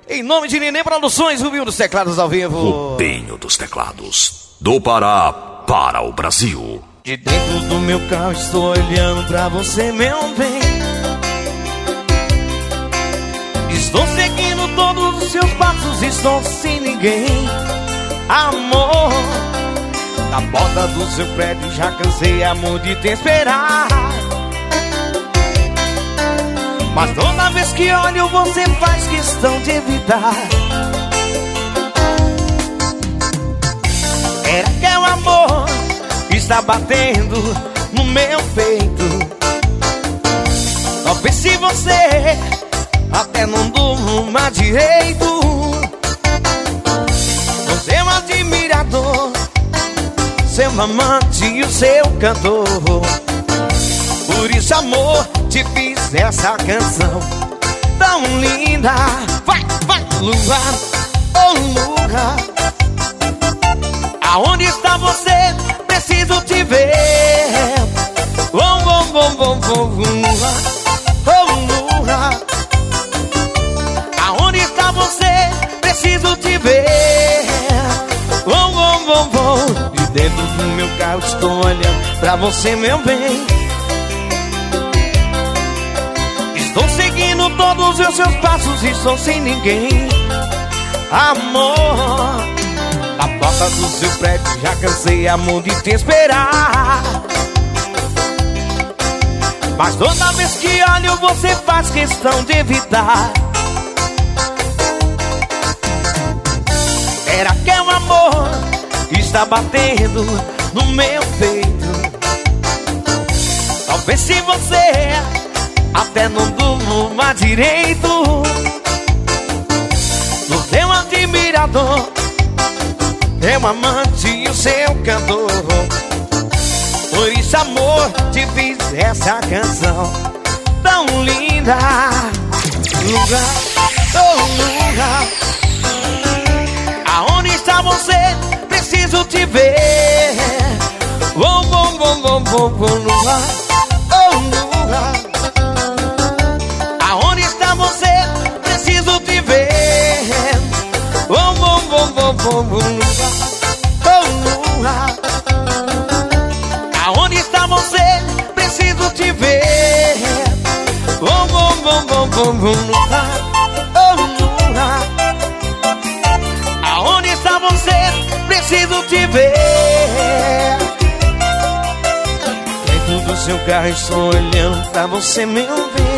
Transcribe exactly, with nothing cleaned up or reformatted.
Em nome de Nenê Produções, Rubinho dos Teclados ao vivo. Rubinho dos Teclados, do Pará para o Brasil. De dentro do meu carro estou olhando pra você, meu bem. Estou seguindo todos os seus passos, estou sem ninguém. Amor, na porta do seu prédio já cansei, amor, de te esperar. Mas toda vez que olho você faz questão de evitar. Será que é o amor que está batendo no meu peito? Talvez se você até não durma direito. Você é um admirador, seu amante e o seu cantor. Por isso, amor, te fiz essa canção tão linda. Vai, vai, lua, oh lua, aonde está você? Preciso te ver. Oh, oh, oh, oh, oh, lua, oh lua, aonde está você? Preciso te ver. Oh, oh, oh, oh. De dentro do meu carro estou olhando pra você, meu bem. Estou seguindo todos os seus passos e estou sem ninguém. Amor, na porta do seu prédio já cansei, amor, de te esperar. Mas toda vez que olho você faz questão de evitar. Será que é o amor que está batendo no meu peito? Talvez se você até não durma direito. No seu admirador, meu amante e o seu cantor. Por isso, amor, te fiz essa canção tão linda. Lugar, oh lugar, aonde está você? Preciso te ver. Oh, oh, oh, oh, oh, oh, lugar, oh lugar, aonde está você? Preciso te ver. Oh, oh, oh, oh, oh, lugar, oh lugar, aonde está você? Preciso te ver. Oh, oh, oh, oh, oh, lugar, oh lugar, aonde está você? Preciso te ver. Dentro do seu carro estou olhando pra você, meu bem.